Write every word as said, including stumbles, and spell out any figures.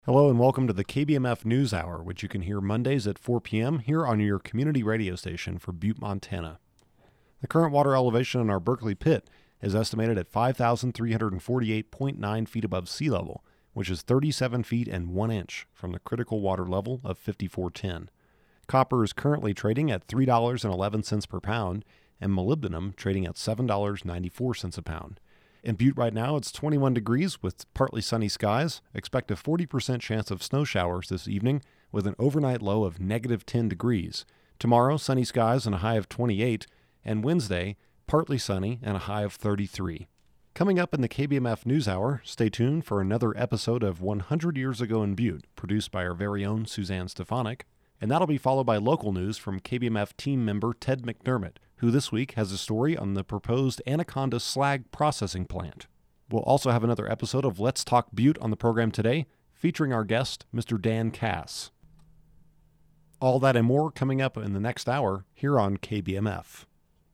Hello and welcome to the K B M F News Hour, which you can hear Mondays at four p.m. here on your community radio station for Butte, Montana. The current water elevation in our Berkeley pit is estimated at five thousand three hundred forty-eight point nine feet above sea level, which is thirty-seven feet and one inch from the critical water level of fifty-four ten. Copper is currently trading at three dollars and eleven cents per pound, and molybdenum trading at seven dollars and ninety-four cents a pound. In Butte right now, it's twenty-one degrees with partly sunny skies. Expect a forty percent chance of snow showers this evening with an overnight low of negative ten degrees. Tomorrow, sunny skies and a high of twenty-eight. And Wednesday, partly sunny and a high of thirty-three. Coming up in the K B M F News Hour, stay tuned for another episode of one hundred Years Ago in Butte, produced by our very own Suzanne Stefanik. And that'll be followed by local news from K B M F team member Ted McDermott, who this week has a story on the proposed Anaconda slag processing plant. We'll also have another episode of Let's Talk Butte on the program today, featuring our guest, Mister Dan Cass. All that and more coming up in the next hour here on K B M F.